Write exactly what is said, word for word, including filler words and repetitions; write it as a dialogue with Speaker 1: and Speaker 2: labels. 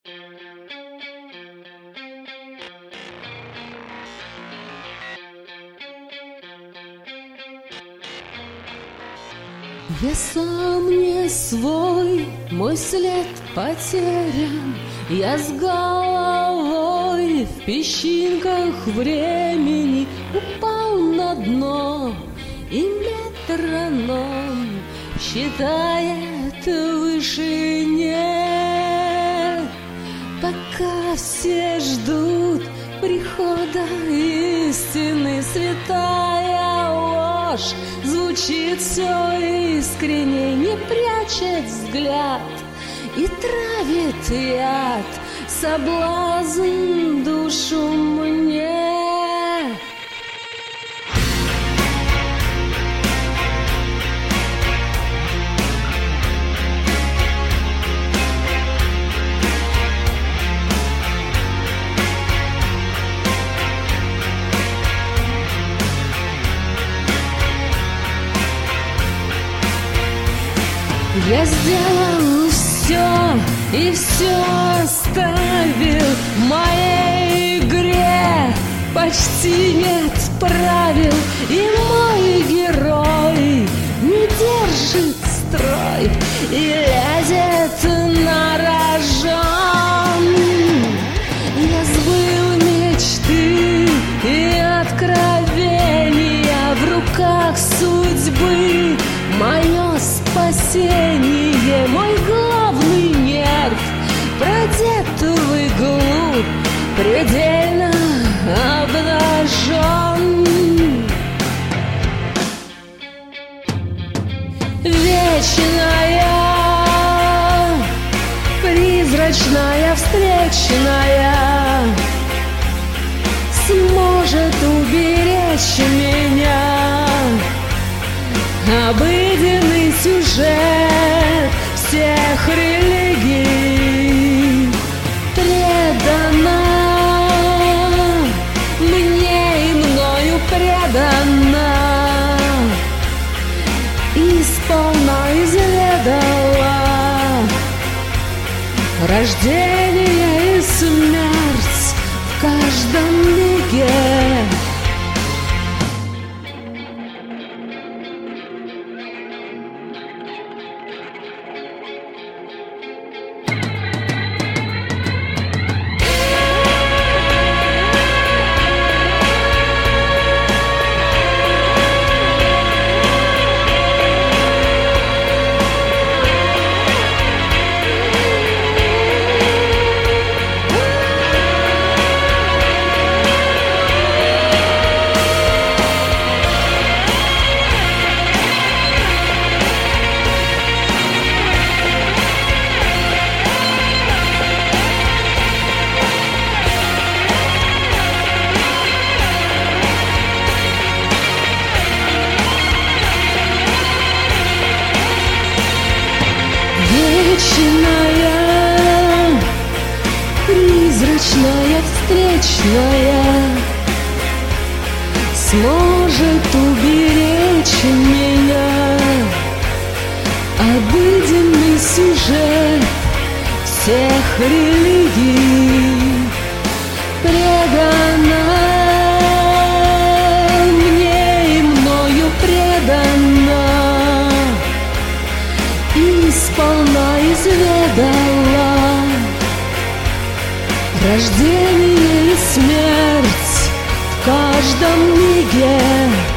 Speaker 1: Я сам не свой, мой след потерян. Я с головой в песчинках времени упал на дно, и метроном считает в вышине. Пока все ждут прихода истины, святая ложь звучит все искренне, не прячет взгляд и травит яд соблазн душу мне. Я сделал все и все оставил в моей игре. Почти нет правил, и мой герой не держит строй и лезет на рожон. Я сбыл мечты и откровения, в руках судьбы мое спасение, мой главный нерв продет в иглу, предельно обнажен. Вечная, призрачная, встречная сможет уберечь меня. Обыденный сюжет всех религий предана мне и мною предана, и сполна изведала рождение и смерть в каждом миге. Вечная, призрачная, встречная сможет уберечь меня. Обыденный сюжет всех религий предана мне и мною предана, и сполна изведала рождение и смерть в каждом миге.